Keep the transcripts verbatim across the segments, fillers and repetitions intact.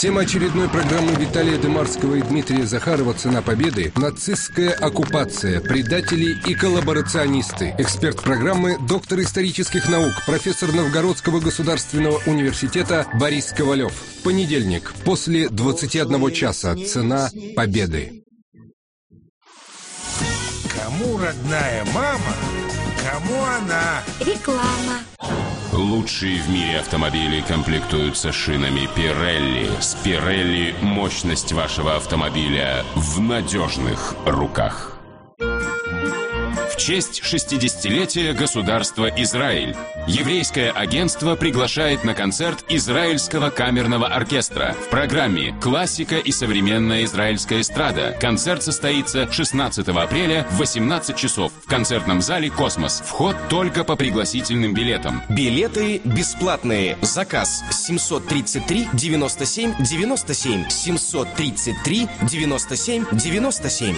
Тема очередной программы Виталия Дымарского и Дмитрия Захарова «Цена победы» – нацистская оккупация, предатели и коллаборационисты. Эксперт программы – доктор исторических наук, профессор Новгородского государственного университета Борис Ковалев. Понедельник, после двадцати одного часа. «Цена победы». Кому родная мама, кому она? Реклама. Лучшие в мире автомобили комплектуются шинами Pirelli. С Pirelli мощность вашего автомобиля в надежных руках. В честь шестидесятилетия государства Израиль еврейское агентство приглашает на концерт Израильского камерного оркестра. В программе «Классика и современная израильская эстрада». Концерт состоится шестнадцатого апреля в восемнадцать часов в концертном зале «Космос». Вход только по пригласительным билетам. Билеты бесплатные. Заказ семьсот тридцать три девяносто семь девяносто семь. семьсот тридцать три девяносто семь девяносто семь.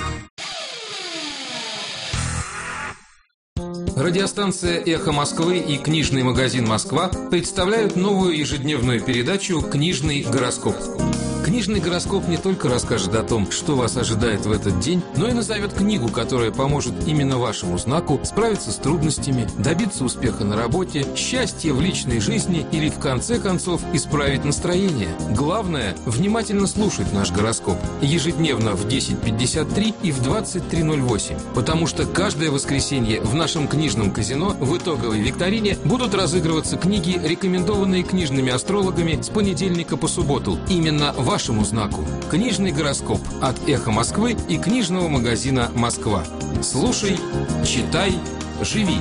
Радиостанция «Эхо Москвы» и книжный магазин «Москва» представляют новую ежедневную передачу «Книжный гороскоп». Книжный гороскоп не только расскажет о том, что вас ожидает в этот день, но и назовет книгу, которая поможет именно вашему знаку справиться с трудностями, добиться успеха на работе, счастья в личной жизни или, в конце концов, исправить настроение. Главное – внимательно слушать наш гороскоп ежедневно в десять пятьдесят три и в двадцать три ноль восемь, потому что каждое воскресенье в нашем книжном казино в итоговой викторине будут разыгрываться книги, рекомендованные книжными астрологами с понедельника по субботу. Именно в вашему знаку. Книжный гороскоп от «Эхо Москвы» и книжного магазина «Москва». Слушай, читай, живи.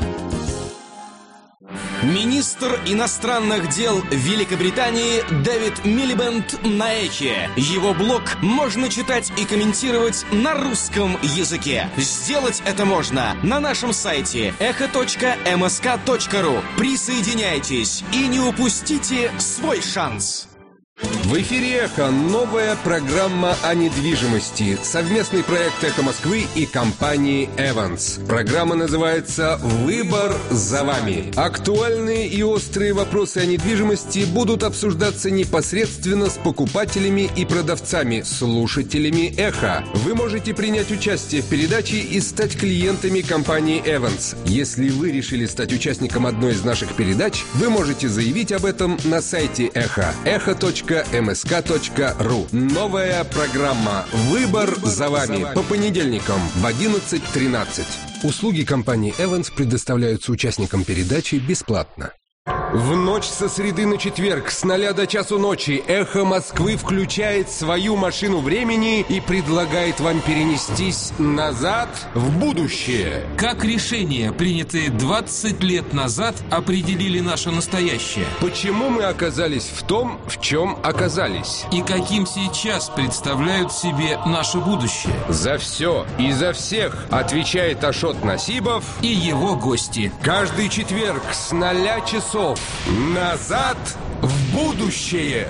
Министр иностранных дел Великобритании Дэвид Милибэнд на Эхе. Его блог можно читать и комментировать на русском языке. Сделать это можно на нашем сайте эхо точка эм эс ка точка ру. Присоединяйтесь и не упустите свой шанс. В эфире «Эхо» новая программа о недвижимости. Совместный проект «Эхо Москвы» и компании «Эванс». Программа называется «Выбор за вами». Актуальные и острые вопросы о недвижимости будут обсуждаться непосредственно с покупателями и продавцами, слушателями «Эхо». Вы можете принять участие в передаче и стать клиентами компании «Эванс». Если вы решили стать участником одной из наших передач, вы можете заявить об этом на сайте «Эхо» эхо точка эм эс ка точка ру. Новая программа «Выбор за вами» по понедельникам в одиннадцать тринадцать. Услуги компании «Эванс» предоставляются участникам передачи бесплатно. В ночь со среды на четверг с ноля до часу ночи «Эхо Москвы» включает свою машину времени и предлагает вам перенестись назад в будущее. Как решения, принятые двадцать лет назад, определили наше настоящее? Почему мы оказались в том, в чем оказались? И каким сейчас представляют себе наше будущее? За все и за всех отвечает Ашот Насибов и его гости. Каждый четверг с ноля часов назад в будущее.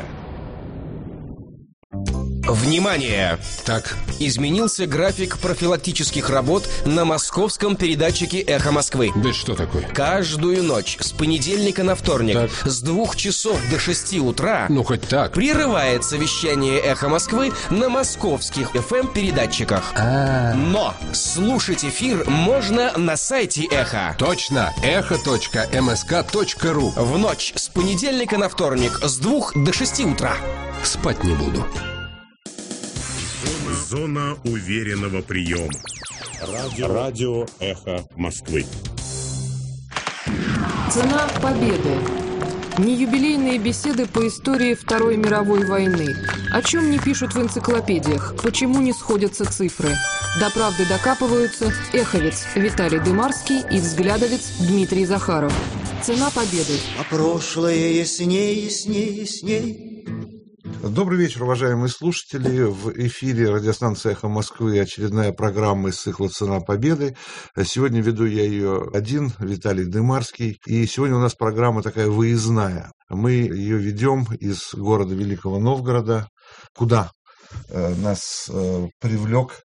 Внимание! Так. Изменился график профилактических работ на московском передатчике «Эхо Москвы». Да что такое? Каждую ночь с понедельника на вторник так. с двух часов до шести утра ну хоть так прерывается вещание «Эхо Москвы» на московских эф эм-передатчиках. А-а-а. Но слушать эфир можно на сайте «Эхо». Точно! эхо точка эм эс ка точка ру. В ночь с понедельника на вторник с двух до шести утра. Спать не буду. Зона уверенного приема. Радио, Радио «Эхо Москвы». Цена победы. Не юбилейные беседы по истории Второй мировой войны. О чем не пишут в энциклопедиях, почему не сходятся цифры. До правды докапываются эховец Виталий Дымарский и взглядовец Дмитрий Захаров. Цена победы. А прошлое ясней, ясней, ясней. Добрый вечер, уважаемые слушатели. В эфире радиостанции «Эхо Москвы» очередная программа из цикла «Цена победы». Сегодня веду я ее один, Виталий Дымарский. И сегодня у нас программа такая выездная. Мы ее ведем из города Великого Новгорода. Куда нас привлек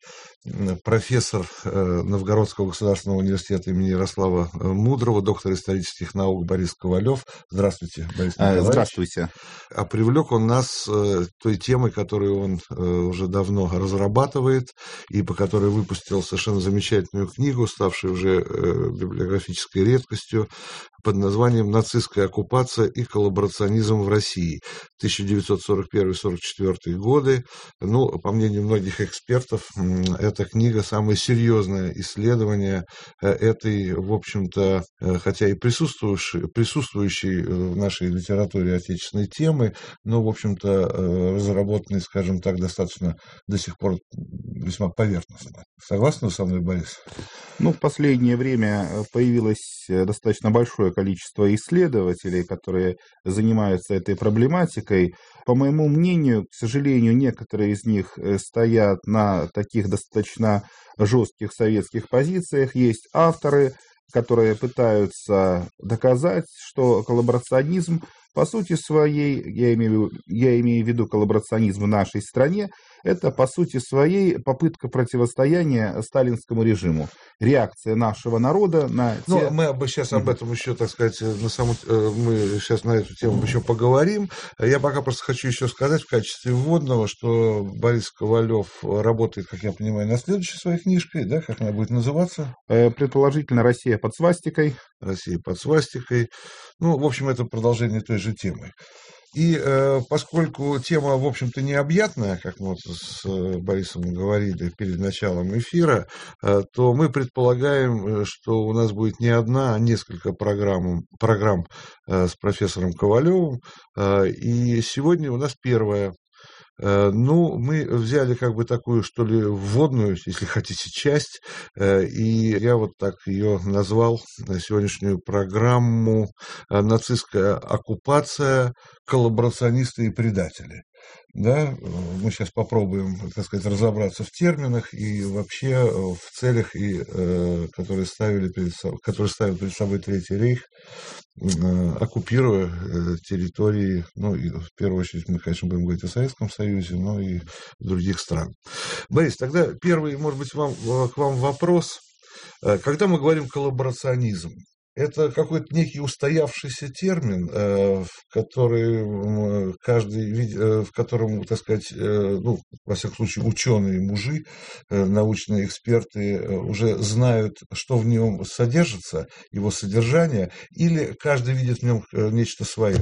профессор Новгородского государственного университета имени Ярослава Мудрого, доктор исторических наук Борис Ковалев. Здравствуйте, Борис Николаевич. Здравствуйте. А привлек он нас той темой, которую он уже давно разрабатывает и по которой выпустил совершенно замечательную книгу, ставшую уже библиографической редкостью, под названием «Нацистская оккупация и коллаборационизм в России. тысяча девятьсот сорок первый — сорок четвёртый годы». Ну, по мнению многих экспертов, эта книга самое серьезное исследование этой, в общем-то, хотя и присутствующей, присутствующей в нашей литературе отечественной темы, но, в общем-то, разработанной, скажем так, достаточно до сих пор весьма поверхностно. Согласны вы со мной, Борис? Ну, в последнее время появилось достаточно большое количество исследователей, которые занимаются этой проблематикой. По моему мнению, к сожалению, некоторые из них стоят на таких достаточно жестких советских позициях. Есть авторы, которые пытаются доказать, что коллаборационизм по сути своей, я имею, я имею в виду коллаборационизм в нашей стране, это по сути своей попытка противостояния сталинскому режиму. Реакция нашего народа на... Ну, те... мы сейчас об этом еще, так сказать, на саму... мы сейчас на эту тему еще поговорим. Я пока просто хочу еще сказать в качестве вводного, что Борис Ковалев работает, как я понимаю, над следующей своей книжкой, да, как она будет называться? Предположительно, «Россия под свастикой». «Россия под свастикой». Ну, в общем, это продолжение той же темы. И э, поскольку тема, в общем-то, необъятная, как мы вот с э, Борисом говорили перед началом эфира, э, то мы предполагаем, что у нас будет не одна, а несколько программ, программ э, с профессором Ковалевым. Э, и сегодня у нас первая. Ну, мы взяли как бы такую, что ли, вводную, если хотите, часть, и я вот так ее назвал на сегодняшнюю программу «Нацистская оккупация, коллаборационисты и предатели». Да, мы сейчас попробуем, так сказать, разобраться в терминах и вообще в целях, и, э, которые, ставили перед собой, которые ставил перед собой Третий рейх, э, оккупируя э, территории, ну, и в первую очередь мы, конечно, будем говорить о Советском Союзе, но и других стран. Борис, тогда первый, может быть, вам, к вам вопрос. Когда мы говорим коллаборационизм, это какой-то некий устоявшийся термин, в который каждый, в котором, так сказать, ну, во всяком случае, ученые, мужи, научные эксперты уже знают, что в нем содержится, его содержание, или каждый видит в нем нечто свое?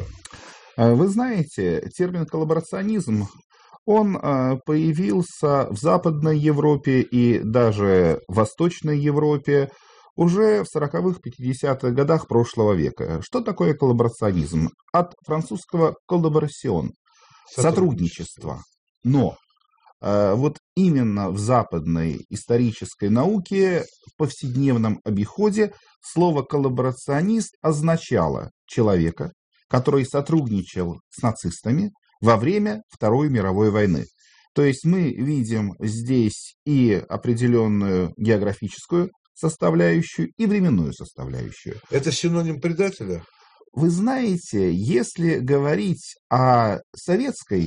Вы знаете, термин коллаборационизм, он появился в Западной Европе и даже в Восточной Европе уже в сороковых-пятидесятых годах прошлого века. Что такое коллаборационизм? От французского collaboration – сотрудничество. Но э, вот именно в западной исторической науке, в повседневном обиходе, слово коллаборационист означало человека, который сотрудничал с нацистами во время Второй мировой войны. То есть мы видим здесь и определенную географическую составляющую и временную составляющую. Это синоним предателя? Вы знаете, если говорить о советской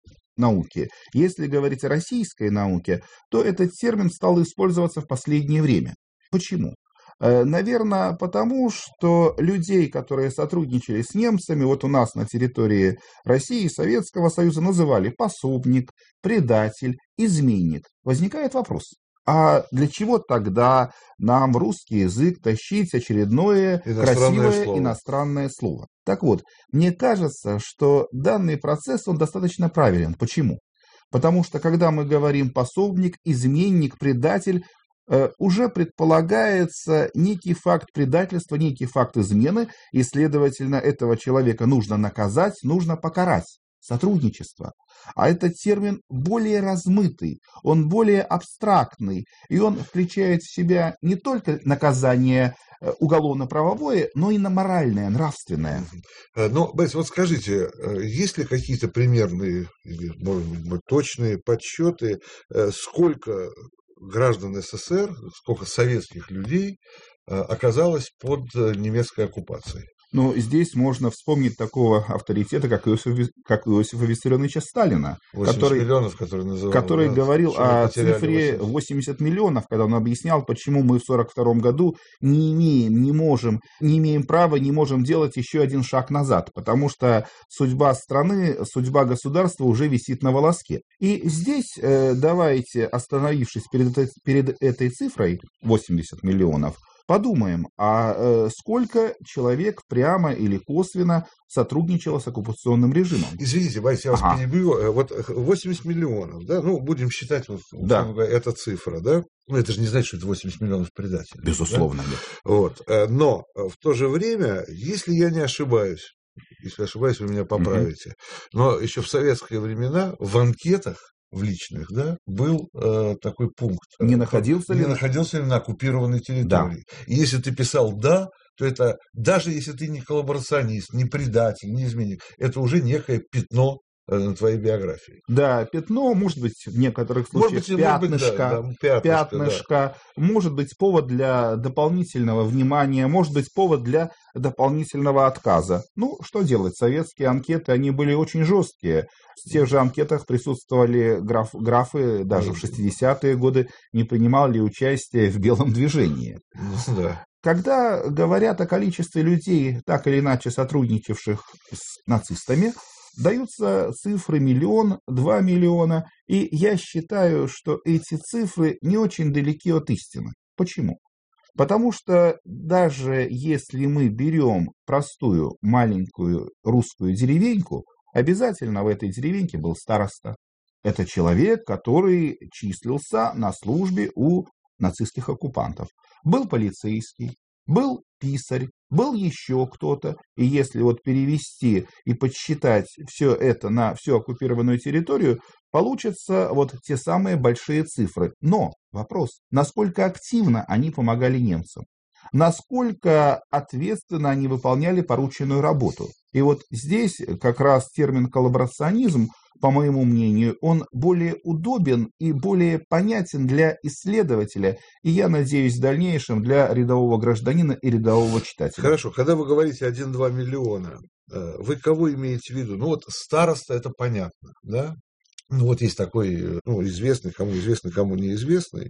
науке, если говорить о российской науке, то этот термин стал использоваться в последнее время. Почему? Наверное, потому что людей, которые сотрудничали с немцами, вот у нас на территории России и Советского Союза называли пособник, предатель, изменник. Возникает вопрос. А для чего тогда нам в русский язык тащить очередное иностранное красивое слово. иностранное слово? Так вот, мне кажется, что данный процесс, он достаточно правилен. Почему? Потому что, когда мы говорим пособник, изменник, предатель, э, уже предполагается некий факт предательства, некий факт измены, и, следовательно, этого человека нужно наказать, нужно покарать. Сотрудничество. А этот термин более размытый, он более абстрактный, и он включает в себя не только наказание уголовно-правовое, но и на моральное, нравственное. Ну, Борис, вот скажите, есть ли какие-то примерные, или, может быть, точные подсчеты, сколько граждан СССР, сколько советских людей оказалось под немецкой оккупацией? Но здесь можно вспомнить такого авторитета, как Иосиф, как Иосифа Виссарионовича Сталина, который, миллионов, который, называл, который да, говорил о цифре восемьдесят. восемьдесят миллионов, когда он объяснял, почему мы в сорок втором году не имеем, не можем, не имеем права, не можем делать еще один шаг назад, потому что судьба страны, судьба государства уже висит на волоске. И здесь э, давайте, остановившись перед этой, перед этой цифрой восемьдесят миллионов, подумаем, а э, сколько человек прямо или косвенно сотрудничало с оккупационным режимом? Извините, Борис, я вас ага. перебью. Вот восемьдесят миллионов, да, ну, будем считать, вот, да. эта цифра, да? Ну, это же не значит, что это восемьдесят миллионов предателей. Безусловно, да? Нет. Вот. Но в то же время, если я не ошибаюсь, если ошибаюсь, вы меня поправите, mm-hmm. но еще в советские времена в анкетах, в личных, да, был э, такой пункт. Не находился не ли? находился ли на оккупированной территории. Да. И если ты писал «да», то это, даже если ты не коллаборационист, не предатель, не изменник, это уже некое пятно на твоей биографии. Да, пятно, может быть, в некоторых случаях быть, пятнышко, быть, да, да, пятнышко, пятнышко да. может быть повод для дополнительного внимания, может быть повод для дополнительного отказа. Ну, что делать? Советские анкеты, они были очень жесткие. В тех же анкетах присутствовали граф, графы, даже в шестидесятые годы, не принимали участие в белом движении. Да. Когда говорят о количестве людей, так или иначе сотрудничавших с нацистами, даются цифры миллион, два миллиона, и я считаю, что эти цифры не очень далеки от истины. Почему? Потому что даже если мы берем простую маленькую русскую деревеньку, обязательно в этой деревеньке был староста. Это человек, который числился на службе у нацистских оккупантов. Был полицейский, был писарь, был еще кто-то, и если вот перевести и подсчитать все это на всю оккупированную территорию, получатся вот те самые большие цифры. Но вопрос, насколько активно они помогали немцам, насколько ответственно они выполняли порученную работу. И вот здесь как раз термин коллаборационизм, по моему мнению, он более удобен и более понятен для исследователя, и я надеюсь в дальнейшем для рядового гражданина и рядового читателя. Хорошо, когда вы говорите один-два миллиона, вы кого имеете в виду? Ну вот староста, это понятно, да? Ну, вот есть такой, ну, известный, кому известный, кому неизвестный,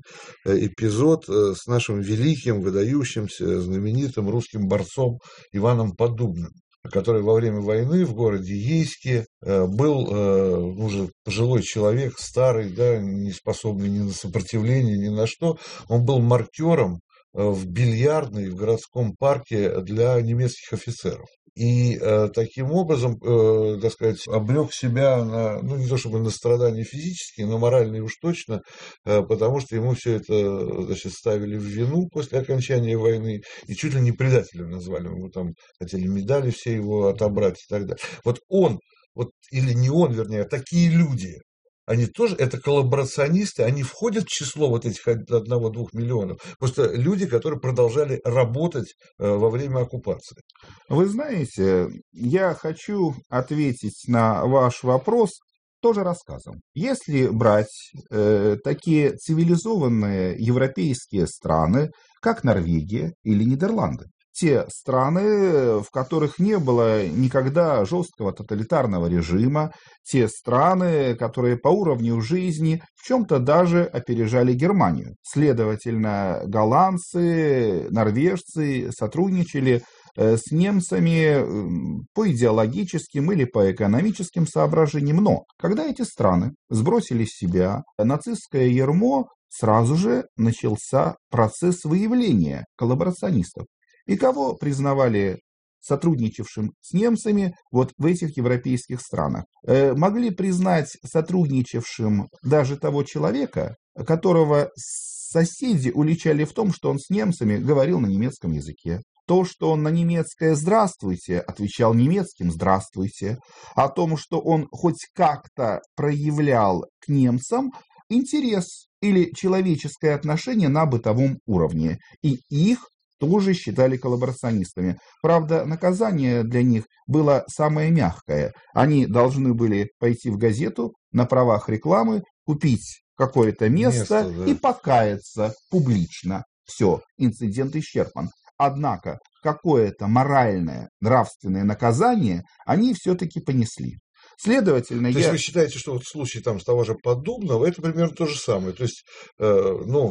эпизод с нашим великим, выдающимся, знаменитым русским борцом Иваном Поддубным, который во время войны в городе Ейске был уже пожилой человек, старый, да, не способный ни на сопротивление, ни на что. Он был маркером в бильярдной в городском парке для немецких офицеров. И э, таким образом, э, так сказать, обрек себя на, ну, не то чтобы на страдания физические, но моральные уж точно, э, потому что ему все это, значит, ставили в вину после окончания войны, и чуть ли не предателем назвали, ему там хотели медали все его отобрать и так далее. Вот он, вот, или не он, вернее, а такие люди, они тоже, это коллаборационисты, они входят в число вот этих одного-двух миллионов. Просто люди, которые продолжали работать во время оккупации. Вы знаете, я хочу ответить на ваш вопрос тоже рассказом. Если брать э, такие цивилизованные европейские страны, как Норвегия или Нидерланды, те страны, в которых не было никогда жесткого тоталитарного режима, те страны, которые по уровню жизни в чем-то даже опережали Германию. Следовательно, голландцы, норвежцы сотрудничали с немцами по идеологическим или по экономическим соображениям. Но когда эти страны сбросили с себя нацистское ярмо, сразу же начался процесс выявления коллаборационистов. И кого признавали сотрудничавшим с немцами вот в этих европейских странах? Э, могли признать сотрудничавшим даже того человека, которого соседи уличали в том, что он с немцами говорил на немецком языке. То, что он на немецкое «здравствуйте» отвечал немецким «здравствуйте», о том, что он хоть как-то проявлял к немцам интерес или человеческое отношение на бытовом уровне. И их тоже считали коллаборационистами. Правда, наказание для них было самое мягкое. Они должны были пойти в газету на правах рекламы, купить какое-то место, место да. и покаяться публично. Все, инцидент исчерпан. однако, какое-то моральное, нравственное наказание они все-таки понесли. Следовательно, то я... есть вы считаете, что вот в случае там, с того же Поддубного это примерно то же самое? То есть, э, ну,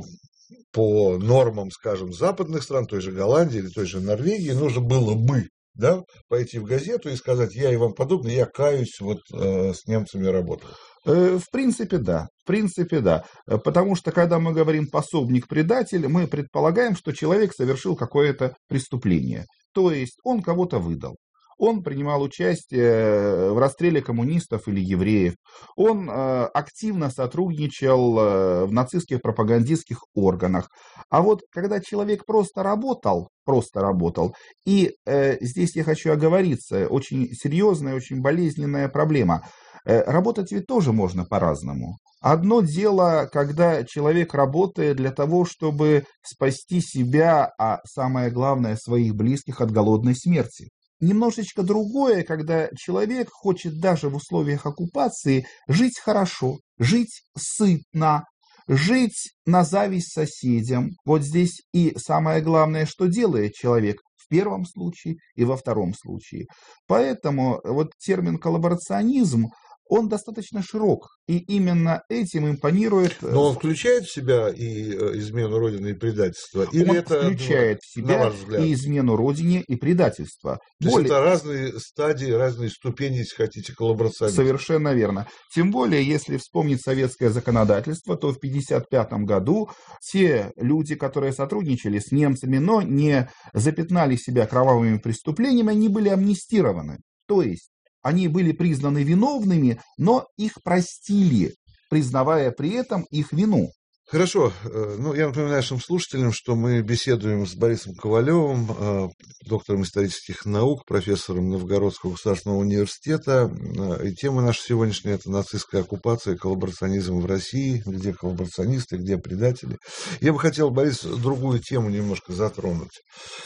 по нормам, скажем, западных стран, той же Голландии или той же Норвегии, нужно было бы, да, пойти в газету и сказать: я и вам подобный, я каюсь, вот э, с немцами работал. В принципе, да. В принципе, да. Потому что, когда мы говорим пособник-предатель, мы предполагаем, что человек совершил какое-то преступление. То есть он кого-то выдал. Он принимал участие в расстреле коммунистов или евреев. Он э, активно сотрудничал э, в нацистских пропагандистских органах. А вот когда человек просто работал, просто работал, и э, здесь я хочу оговориться, очень серьезная, очень болезненная проблема. Э, работать ведь тоже можно по-разному. Одно дело, когда человек работает для того, чтобы спасти себя, а самое главное, своих близких от голодной смерти. Немножечко другое, когда человек хочет даже в условиях оккупации жить хорошо, жить сытно, жить на зависть соседям. Вот здесь и самое главное, что делает человек в первом случае и во втором случае. Поэтому вот термин коллаборационизм, он достаточно широк, и именно этим импонирует... Но он включает в себя и измену Родины, и предательство? Или он это, включает в себя и измену Родине, и предательство. То более... есть это разные стадии, разные ступени, если хотите, коллаборационизма. Совершенно верно. Тем более, если вспомнить советское законодательство, то в тысяча девятьсот пятьдесят пятом году те люди, которые сотрудничали с немцами, но не запятнали себя кровавыми преступлениями, они были амнистированы. То есть они были признаны виновными, но их простили, признавая при этом их вину. Хорошо. Ну, я напоминаю нашим слушателям, что мы беседуем с Борисом Ковалевым, доктором исторических наук, профессором Новгородского государственного университета. И тема наша сегодняшняя – это нацистская оккупация и коллаборационизм в России, где коллаборационисты, где предатели. Я бы хотел, Борис, другую тему немножко затронуть.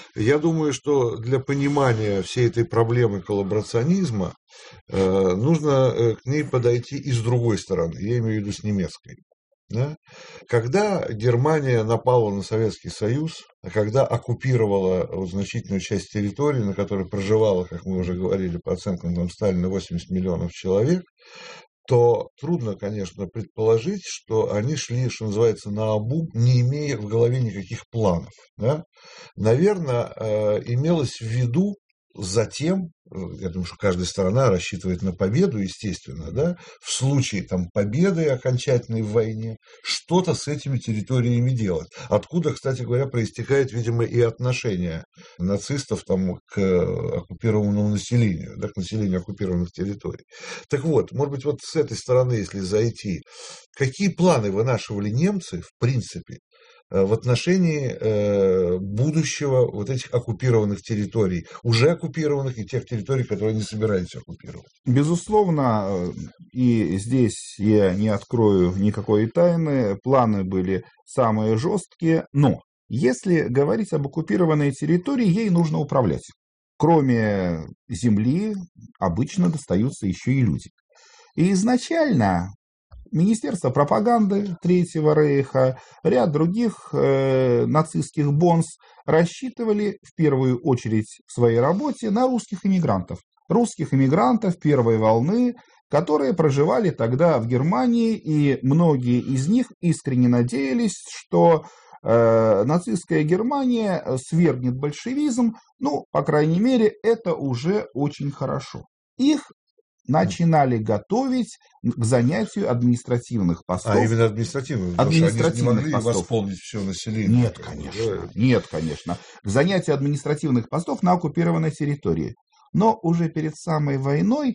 Я думаю, что для понимания всей этой проблемы коллаборационизма нужно к ней подойти и с другой стороны, я имею в виду с немецкой. Да? Когда Германия напала на Советский Союз, а когда оккупировала вот значительную часть территории, на которой проживало, как мы уже говорили, по оценкам там, Сталина, восемьдесят миллионов человек, то трудно, конечно, предположить, что они шли, что называется, наобум, не имея в голове никаких планов. Да? Наверное, имелось в виду затем, я думаю, что каждая сторона рассчитывает на победу, естественно, да, в случае там, победы окончательной в войне, что-то с этими территориями делать. Откуда, кстати говоря, проистекает, видимо, и отношение нацистов там, к оккупированному населению, да, к населению оккупированных территорий. Так вот, может быть, вот с этой стороны, если зайти, какие планы вынашивали немцы, в принципе, в отношении э, будущего вот этих оккупированных территорий, уже оккупированных и тех территорий, которые не собирались оккупировать? Безусловно, и здесь я не открою никакой тайны, планы были самые жесткие, но если говорить об оккупированной территории, ей нужно управлять. Кроме земли, обычно достаются еще и люди. И изначально Министерство пропаганды Третьего Рейха, ряд других э, нацистских бонс рассчитывали в первую очередь в своей работе на русских иммигрантов. Русских иммигрантов первой волны, которые проживали тогда в Германии, и многие из них искренне надеялись, что э, нацистская Германия свергнет большевизм, ну, по крайней мере, это уже очень хорошо. Их начинали готовить к занятию административных постов. А именно административных, административных потому что они не могли постов. восполнить все население. Нет, конечно, нет, конечно. К занятию административных постов на оккупированной территории. Но уже перед самой войной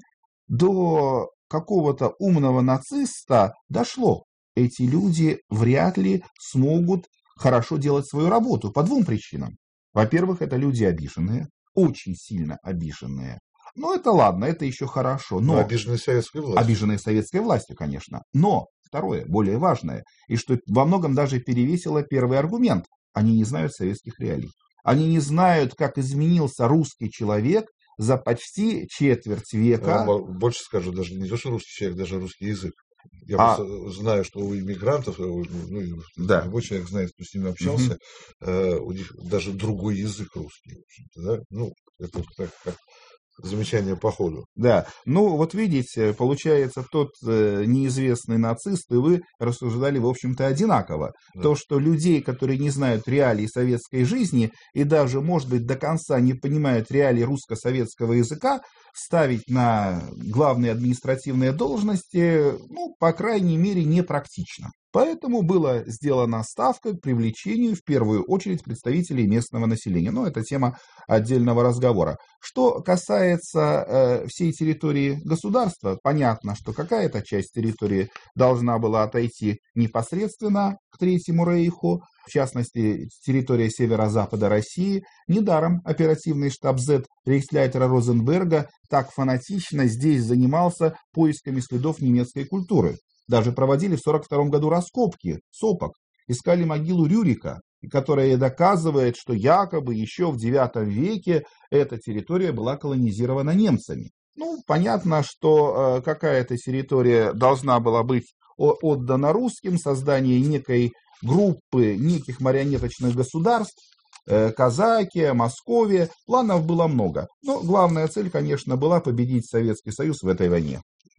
до какого-то умного нациста дошло. Эти люди вряд ли смогут хорошо делать свою работу по двум причинам. Во-первых, это люди обиженные, очень сильно обиженные. Ну, это ладно, это еще хорошо. Но... но обиженные советской властью. Обиженные советской властью, конечно. Но, второе, более важное, и что во многом даже перевесило первый аргумент. Они не знают советских реалий. Они не знают, как изменился русский человек за почти четверть века. Я больше скажу, даже не то, что русский человек, даже русский язык. Я а... просто знаю, что у иммигрантов, ну, да. любой человек знает, кто с ними общался, угу. э, у них даже другой язык русский, в общем-то, да? Ну, это так, как замечание по ходу. Да, ну вот видите, получается, тот э, неизвестный нацист, и вы рассуждали, в общем-то, одинаково. Да. То, что людей, которые не знают реалий советской жизни и даже, может быть, до конца не понимают реалий русско-советского языка, ставить на главные административные должности, ну, по крайней мере, непрактично. Поэтому была сделана ставка к привлечению в первую очередь представителей местного населения. Но это тема отдельного разговора. Что касается э, всей территории государства, понятно, что какая-то часть территории должна была отойти непосредственно к Третьему Рейху, в частности, территория северо-запада России. Недаром оперативный штаб зет рейхсляйтера Розенберга так фанатично здесь занимался поисками следов немецкой культуры. Даже проводили в сорок втором году раскопки сопок, искали могилу Рюрика, которая доказывает, что якобы еще в девятом веке эта территория была колонизирована немцами. Ну, понятно, что э, какая-то территория должна была быть отдана русским, создание некой группы, неких марионеточных государств, э, Казакия, Московия. Планов было много. Но главная цель, конечно, была победить Советский Союз в этой войне.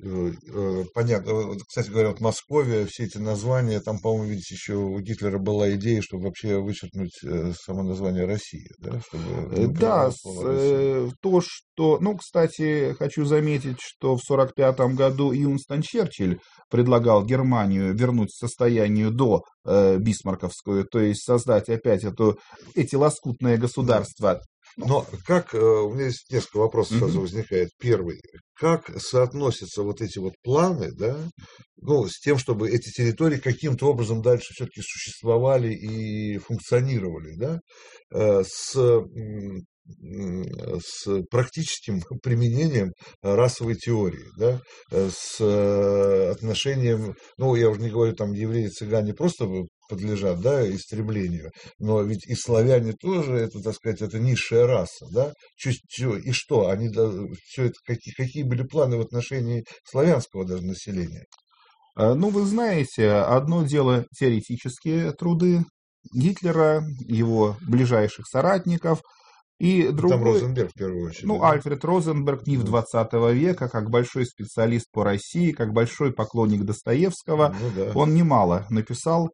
Понятно. Кстати говоря, вот Московия, все эти названия, там, по-моему, видите, еще у Гитлера была идея, чтобы вообще вычеркнуть само название России. Да, чтобы да э, то, что... Ну, кстати, хочу заметить, что в сорок пятом году Уинстон Черчилль предлагал Германию вернуть к состоянию до э, бисмарковскую, то есть создать опять эту, эти лоскутные государства. Но как, у меня есть несколько вопросов сразу возникает. Первый, как соотносятся вот эти вот планы, да, ну, с тем, чтобы эти территории каким-то образом дальше все-таки существовали и функционировали, да, с, с практическим применением расовой теории, да, с отношением, ну, я уже не говорю, там, евреи, цыгане просто подлежат, да, истреблению, но ведь и славяне тоже, это, так сказать, это низшая раса, да, и что, они, да, все это, какие, какие были планы в отношении славянского даже населения? Ну, вы знаете, одно дело теоретические труды Гитлера, его ближайших соратников, и другой, там Розенберг в первую очередь. Ну, да? Альфред Розенберг не в двадцатого века, как большой специалист по России, как большой поклонник Достоевского, ну, да. Он немало написал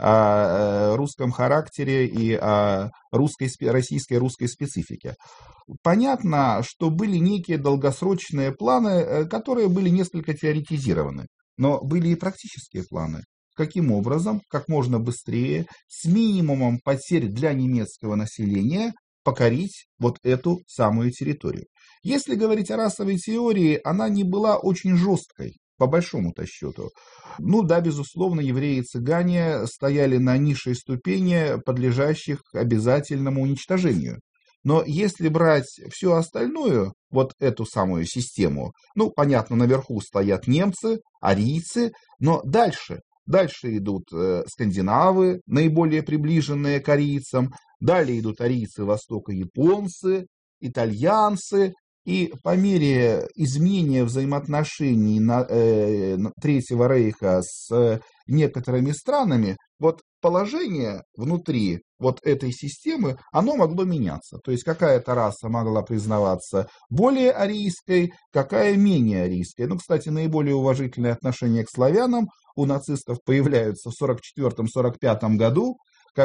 о русском характере и о русской, российской русской специфике. Понятно, что были некие долгосрочные планы, которые были несколько теоретизированы, но были и практические планы. Каким образом, как можно быстрее, с минимумом потерь для немецкого населения, покорить вот эту самую территорию. Если говорить о расовой теории, она не была очень жесткой, по большому-то счету. Ну да, безусловно, евреи и цыгане стояли на низшей ступени, подлежащих обязательному уничтожению. Но если брать всю остальную, вот эту самую систему, ну, понятно, наверху стоят немцы, арийцы, но дальше, дальше идут э, скандинавы, наиболее приближенные к арийцам, далее идут арийцы Востока, японцы, итальянцы. И по мере изменения взаимоотношений на, э, Третьего Рейха с э, некоторыми странами, вот положение внутри вот этой системы, оно могло меняться. То есть какая-то раса могла признаваться более арийской, какая менее арийской. Ну, кстати, наиболее уважительные отношения к славянам у нацистов появляются в сорок четвёртом — сорок пятом году,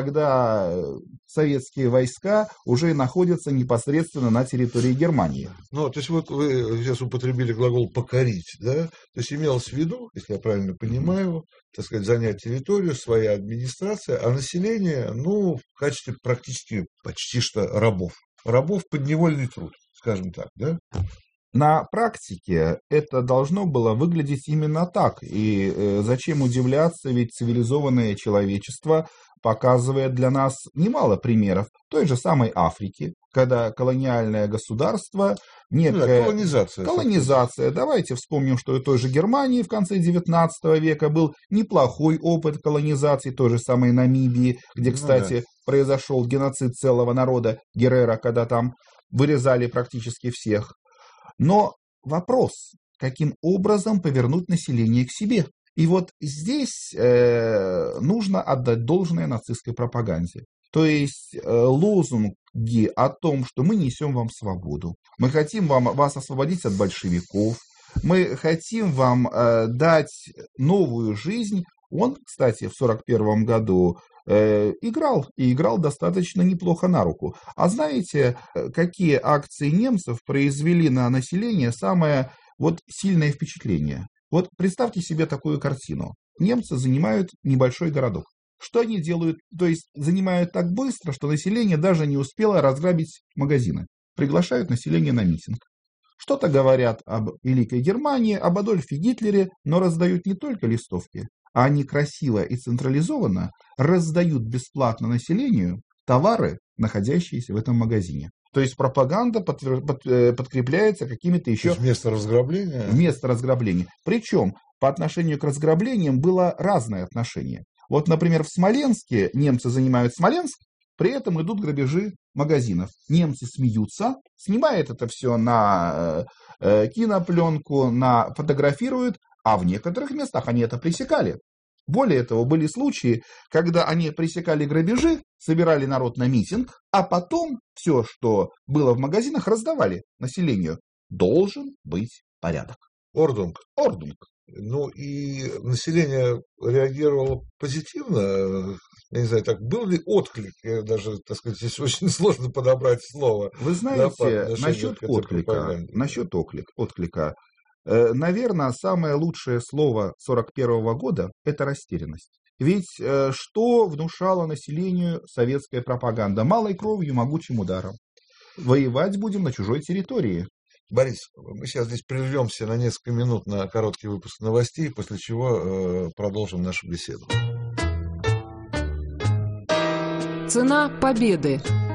когда советские войска уже находятся непосредственно на территории Германии. Ну, то есть вот вы сейчас употребили глагол «покорить», да? То есть имелось в виду, если я правильно понимаю, так сказать, занять территорию, своя администрация, а население, ну, в качестве практически почти что рабов. Рабов подневольный труд, скажем так, да? На практике это должно было выглядеть именно так. И э, зачем удивляться, ведь цивилизованное человечество показывает для нас немало примеров той же самой Африки, когда колониальное государство, некая... Да, колонизация. Колонизация. Давайте вспомним, что и той же Германии в конце девятнадцатого века был неплохой опыт колонизации, той же самой Намибии, где, кстати, ну, да. произошел геноцид целого народа Геррера, когда там вырезали практически всех. Но вопрос, каким образом повернуть население к себе? И вот здесь э, нужно отдать должное нацистской пропаганде. То есть э, лозунги о том, что мы несем вам свободу, мы хотим вам, вас освободить от большевиков, мы хотим вам э, дать новую жизнь. Он, кстати, в сорок первом году э, играл, и играл достаточно неплохо на руку. А знаете, какие акции немцев произвели на население самое вот сильное впечатление? Вот представьте себе такую картину. Немцы занимают небольшой городок. Что они делают? То есть занимают так быстро, что население даже не успело разграбить магазины. Приглашают население на митинг. Что-то говорят об Великой Германии, об Адольфе Гитлере, но раздают не только листовки, а они красиво и централизованно раздают бесплатно населению товары, находящиеся в этом магазине. То есть пропаганда подтвер... под... подкрепляется какими-то еще... Вместо разграбления? Вместо разграбления. Причем по отношению к разграблениям было разное отношение. Вот, например, в Смоленске немцы занимают Смоленск, при этом идут грабежи магазинов. Немцы смеются, снимают это все на э, кинопленку, на, фотографируют, а в некоторых местах они это пресекали. Более того, были случаи, когда они пресекали грабежи, собирали народ на митинг, а потом все, что было в магазинах, раздавали населению. Должен быть порядок. Ордунг. Ордунг. Ну и население реагировало позитивно. Я не знаю, так был ли отклик? Я даже, так сказать, здесь очень сложно подобрать слово. Вы знаете, да, насчет отклика, насчет отклик, отклика, э, наверное, самое лучшее слово сорок первого года – это растерянность. Ведь э, что внушала населению советская пропаганда? Малой кровью, могучим ударом. Воевать будем на чужой территории. Борис, мы сейчас здесь прервемся на несколько минут на короткий выпуск новостей, после чего э, продолжим нашу беседу. Цена победы.